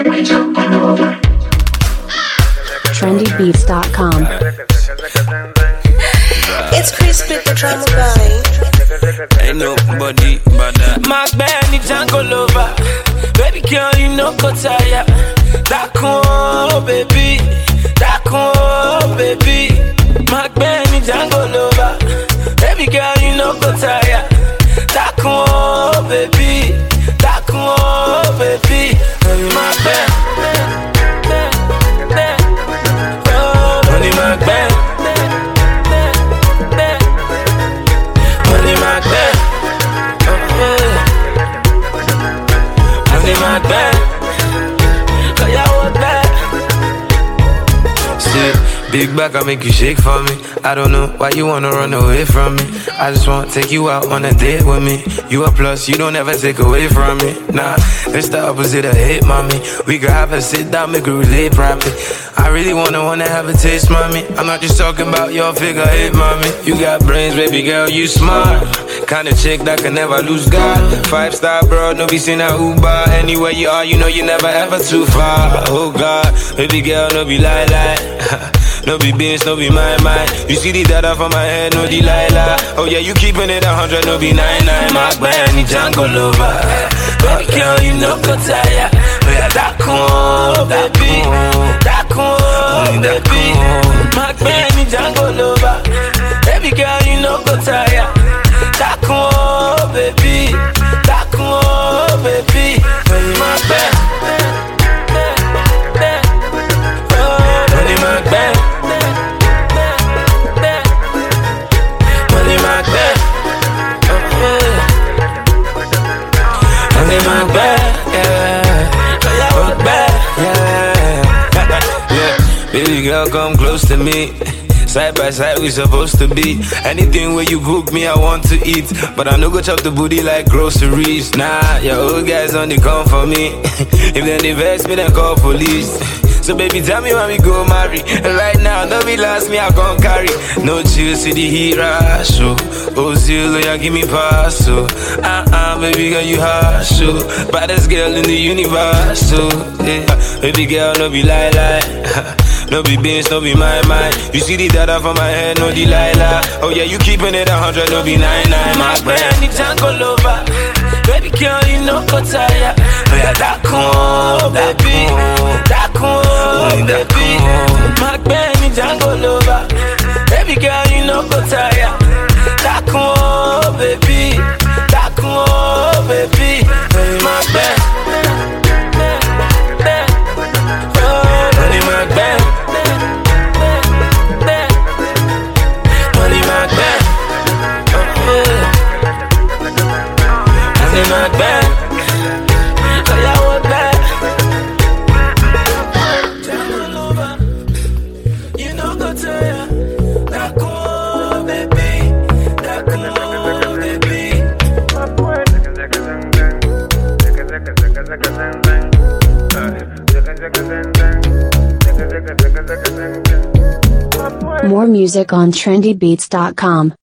trendybeats.com. It's Chris with the drama guy. Ain't nobody but that. Mark Benny Django lover. Baby girl, you know go tire. That cool, baby. That cool, baby. Mark Benny Django lover. Baby girl, you know go tire. That cool, baby. That cool, baby. Mark Benny. Money Mark Benny. Money Mark Benny. Money Mark Benny. Cause y'all want that. Shit, big back, I make you shake for me. I don't know why you wanna run away from me. I just wanna take you out on a date with me. You a plus, you don't ever take away from me. Nah, it's the opposite of hate, mommy. We could have a sit down, make it relate properly. I really wanna have a taste, mommy. I'm not just talking about your figure eight, mommy. You got brains, baby girl, you smart. Kind of chick that can never lose God. 5-star bro, no be seen at Uber. Anywhere you are, you know you're never ever too far. Oh God, baby girl, no be lie. No be beans, no be my mind. You see the data from my head, no Delilah. Oh yeah, you keeping it 100, no be 99. Mark Benny Django lover. Baby girl, you know go tire. Oh yeah, that cool, baby. That cool, baby. Mark Benny Django lover. Baby girl, you know go tire. That cool, baby. That cool, baby. Mark Benny. Money Mark Benny. Money Mark Benny. Money Mark Benny. Yeah. Baby girl, come close to me. Side by side, we supposed to be. Anything where you cook me, I want to eat. But I no go chop the booty like groceries. Nah, your old guys only come for me. If they invest me, then call police. So baby, tell me when we go marry. And right now, no be last me, I can't carry. No chill, see the heat rush. Oh, zero, yeah, give me pass. So, baby girl, you hot. So, baddest girl in the universe. So, yeah. Baby girl, no be lie. No be beans, no be my mind. You see the data from my head, no Delilah. Oh yeah, you keeping it 100, no be 99. Mark Benny Django lover. Baby girl, you know go tire. Oh yeah, that cool, baby. That cool, baby. Mark Benny Django lover. Baby girl, you know go tire. That cool, baby. That cool, baby. Mark Benny. Money Mark Benny. Money Mark Benny. Money Mark Benny. So y'all want that? You know go tell ya. That cool, baby. That cool, baby. More music on trendybeats.com.